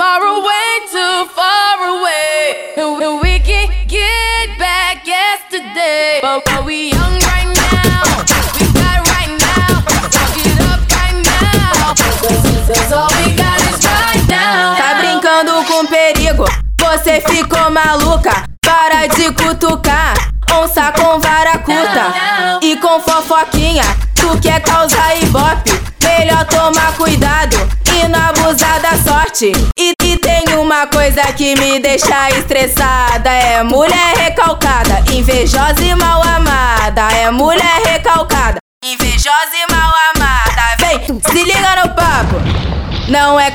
Tomorrow way too far away, and we can get back yesterday. But we young right now, we got right now. Fuck it up right now, 'cause all we got is right now. Tá brincando com perigo, você ficou maluca. Para de cutucar, onça com vara curta e com fofoquinha, tu quer causar ibope. Melhor tomar cuidado e não abusar da sorte. E tem uma coisa que me deixa estressada: é mulher recalcada, invejosa e mal amada. É mulher recalcada, invejosa e mal amada. Vem, se liga no papo. Não é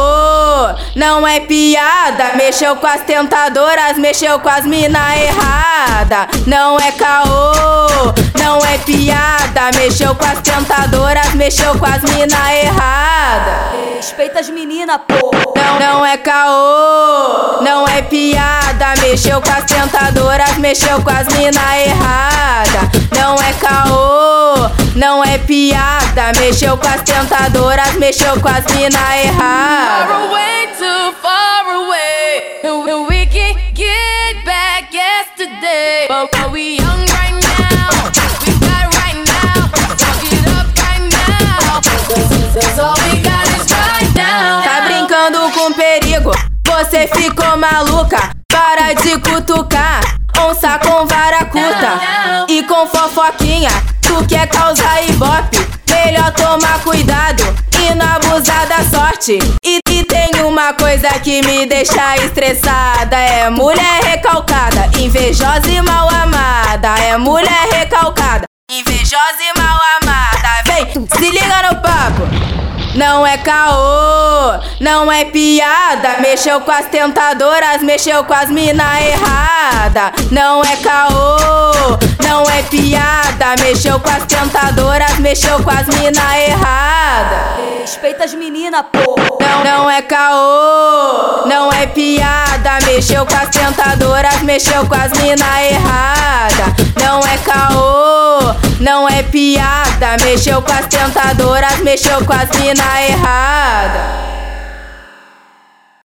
caô, não é piada. Mexeu com as tentadoras, mexeu com as mina errada. Não é caô, não é piada. Mexeu com as tentadoras, mexeu com as mina errada. Respeita as meninas, porra. Não é caô, não é piada. Mexeu com as tentadoras, mexeu com as mina errada. Não é caô, não é piada. Mexeu com as tentadoras, mexeu com as mina errada. Far away, too far away, and we can get back yesterday. But we young right now, we got right now. Fuck it up right now, 'cause all we got is right now. Tá brincando com perigo, você ficou maluca. Para de cutucar, onça com vara curta e com fofoquinha, tu quer causar ibope. Melhor tomar cuidado e não abusar da sorte. E tem uma coisa que me deixa estressada: é mulher recalcada, invejosa e mal amada. É mulher recalcada, invejosa e mal amada. Vem, se liga no papo. Não é caô, não é piada. Mexeu com as tentadoras, mexeu com as mina errada. Não é caô, não é piada. Mexeu com as tentadoras, mexeu com as mina errada. Respeita as meninas, porra. Não é caô, não é piada. Mexeu com as tentadoras, mexeu com as mina errada. Não é caô, não é piada. Mexeu com as tentadoras, mexeu com as mina errada.